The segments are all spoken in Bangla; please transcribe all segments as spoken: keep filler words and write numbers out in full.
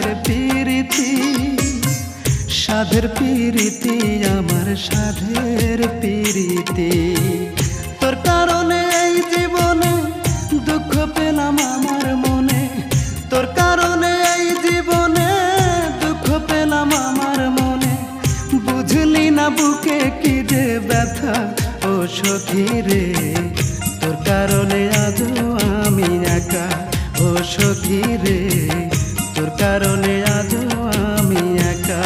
সাধের পিরিতি, সাধের পিরিতি আমার সাধের পিরিতি। তোর কারণে এই জীবনে দুঃখ পেলাম আমার মনে, তোর কারণে এই জীবনে দুঃখ পেলাম আমার মনে। বুঝলি না বুকে কি যে ব্যথা ও সখী রে, তোর কারণে আজও আমি একা ও সখী রে, তোর কারণে আজও আমি একা।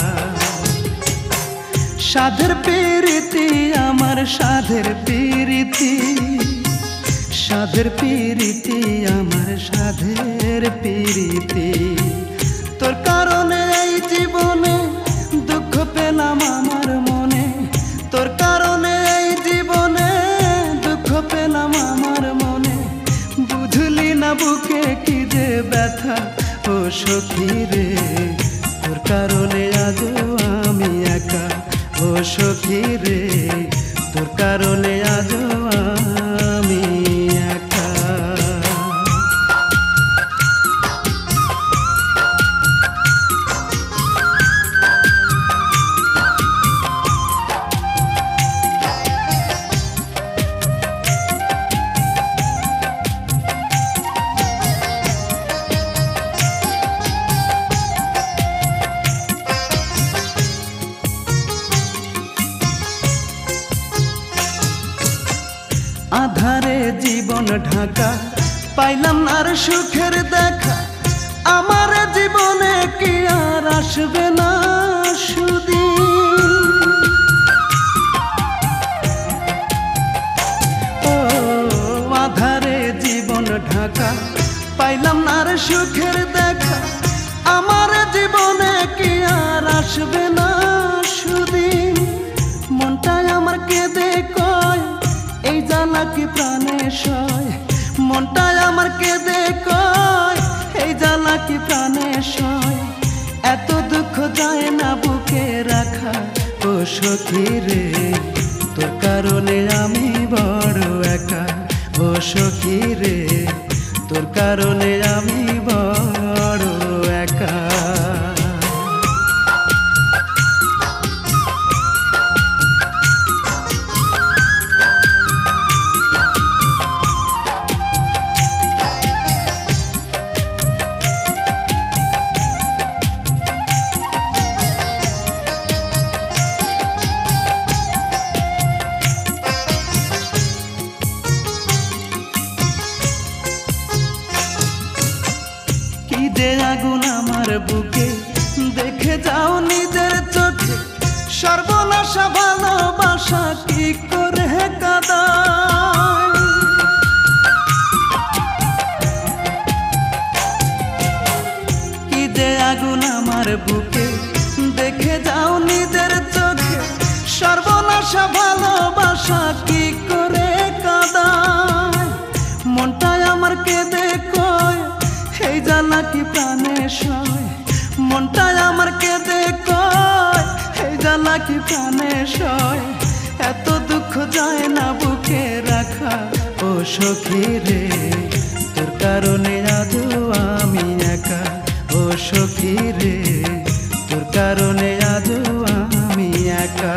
সাধের পিরিতি আমার সাধের পিরিতি, সাধের পিরিতি আমার সাধের পিরিতি। তোর কারণে এই জীবনে দুঃখ পেলাম আমার মনে, তোর কারণে এই জীবনে দুঃখ পেলাম আমার মনে। বুঝলি না বুকে কি যে ব্যথা ও সখী রে, তোর কারণে আজও আমি একা ও সখী রে, তোর কারণে আজও আমি একা। আধারে জীবন ঢাকা, পাইলাম না আর সুখের দেখা। আমার জীবনে কি আর আসবে না সুদিন? ও আধারে জীবন ঢাকা, পাইলাম না আর সুখের দেখা। আমার জীবনে কি আর আসবে না সুদিন? মনটাই আমার কেঁদে কয় এই জ্বালা কি প্রাণে সয়, মনটাই আমার কেঁদে কয় এই জ্বালা কি প্রাণে সয়। এত দুঃখ যায় না বুকে রাখা ও সখী রে, তোর কারণে আমি বড় একা ও সখী রে, তোর কারণে আমি বড় একা। কি যে আগুন আমার বুকে, দেখে যাও নিজের চোখে। সর্বনাশা ভালোবাসা কি করে কাঁদায়? কি যে আগুন আমার বুকে, দেখে যাও নিজের চোখে। সর্বনাশা ভালোবাসা কি করে কাঁদায়? মনটাই আমার কেঁদে কয় এই জ্বালা কি প্রাণে সয়, মনটাই আমার কেঁদে কয় এই জ্বালা কি প্রাণে সয়। এত দুঃখ যায় না বুকে রাখা ও সখী রে, তোর কারণে আজও আমি একা ও সখী রে, তোর কারণে আজও আমি একা।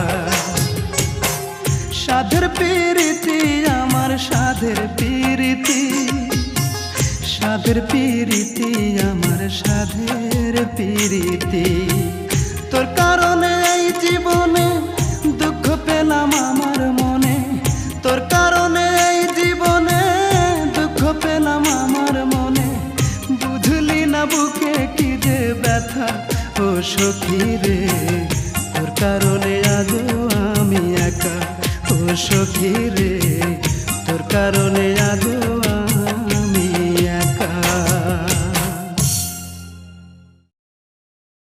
সাধের পিরিতি আমার সাধের পিরিতি, সাধের পিরিতি আমার সাধের পিরিতি। তোর কারণে এই জীবনে দুঃখ পেলাম আমার মনে, তোর কারণে এই জীবনে দুঃখ পেলাম আমার মনে। বুঝলি না বুকে কি যে ব্যথা ও সখী রে, তোর কারণে আজও আমি একা ও সখী